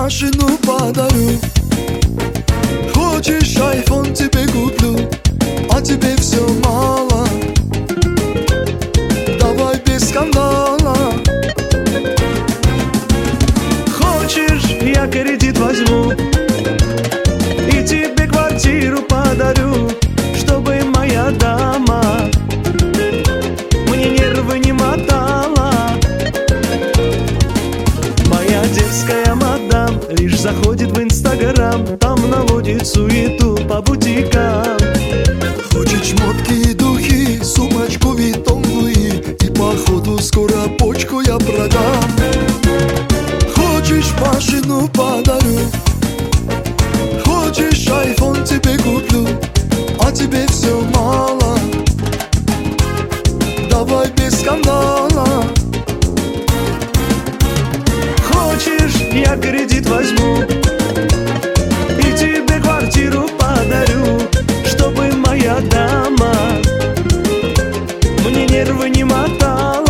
машину подарю, хочешь айфон тебе куплю, а тебе все мало. Давай без скандала. Хочешь, я кредит возьму и тебе квартиру подарю, чтобы моя дама мне нервы не мотала. Моя дерзкая мадам лишь заходит в Инстаграм, там наводит суету по бутикам. Хочет шмотки и духи, сумочку Виттон Луи, и походу скоро почку я продам. Хочешь машину подарю, хочешь айфон тебе куплю, а тебе все мало. Давай без скандала. Хочешь, я кредит возьму и тебе квартиру подарю, чтобы моя дама мне нервы не мотала.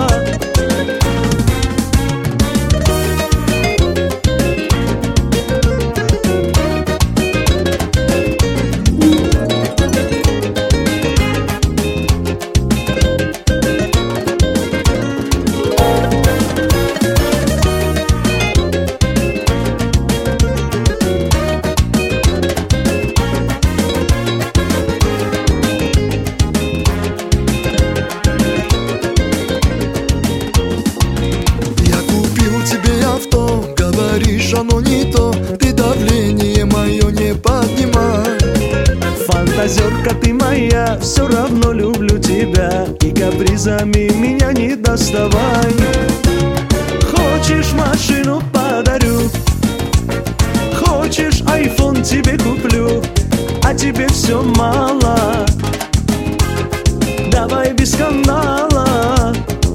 Говоришь, оно не то, ты давление мое не поднимай. Фантазерка ты моя, все равно люблю тебя, и капризами меня не доставай. Хочешь, машину подарю, хочешь, айфон тебе куплю, а тебе все мало. Давай без скандала.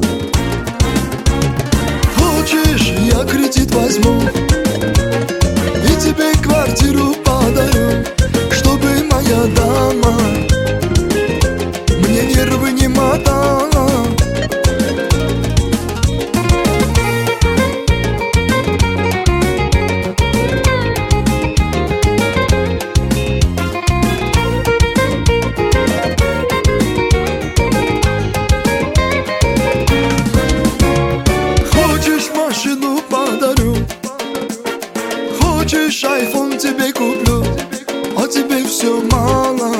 Хочешь, я кредит возьму и тебе квартиру подарю, чтобы моя дама мне нервы не мотала. Машину подарю, хочешь айфон тебе куплю, а тебе все мало.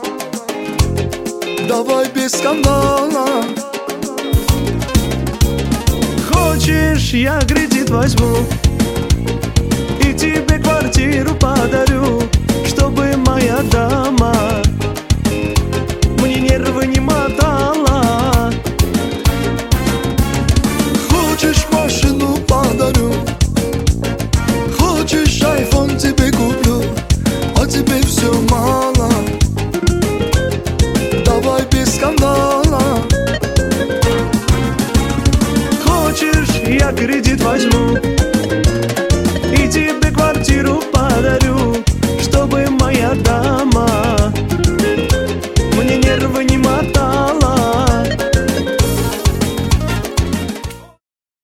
Давай без скандала. Хочешь, я кредит возьму и тебе квартиру подарю, чтобы моя дама мне нервы не мотала. Хочешь, машину подарю, хочешь, айфон тебе куплю, а тебе все мало. Давай без скандала. Хочешь, я кредит возьму